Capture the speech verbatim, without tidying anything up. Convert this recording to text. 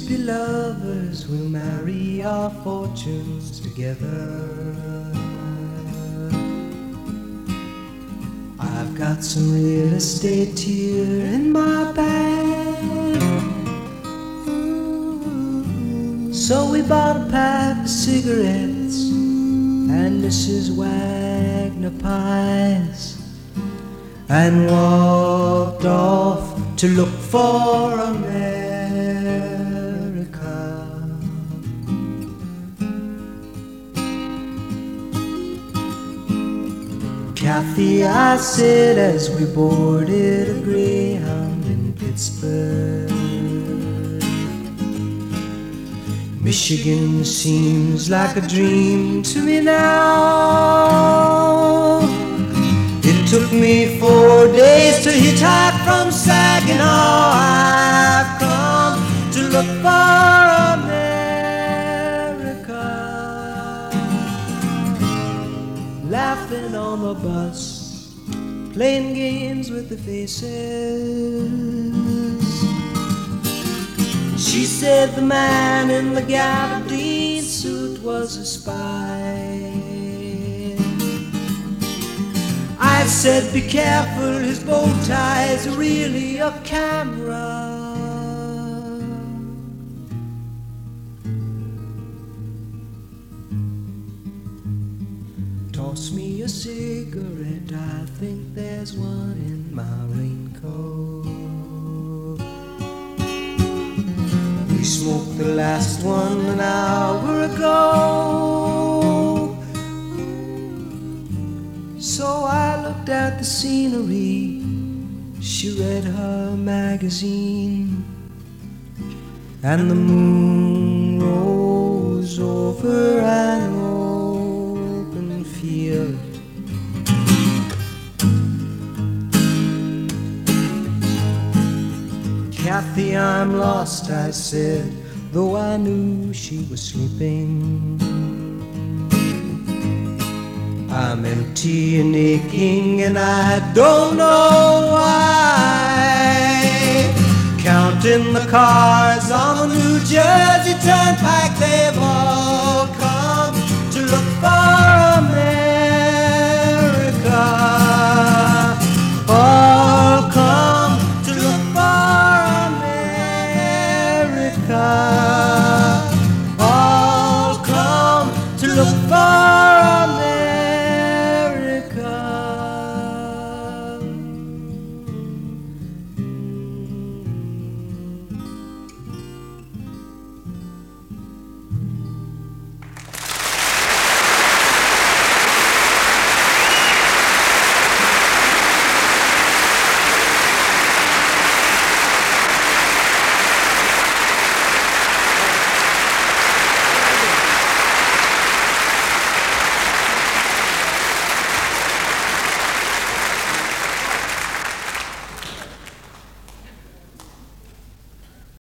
be lovers, we'll marry our fortunes together. I've got some real estate here in my bag, so we bought a pack of cigarettes and Missus Wagner pies, and walked off to look for America. Kathy, I said as we boarded a Greyhound in Pittsburgh, Michigan seems like a dream to me now. It took me four days to hitchhike from Saginaw. I've come to look for America. Laughing on the bus, playing games with the faces. She said the man in the gabardine suit was a spy. I said, be careful, his bow tie is really a camera. Toss me a cigarette, I think there's one in my raincoat. We smoked the last one an hour ago. So I looked at the scenery, she read her magazine, and the moon rose over an open field. Kathy, I'm lost, I said, though I knew she was sleeping. I'm empty and aching and I don't know why. Counting the cars on the New Jersey Turnpike, they've all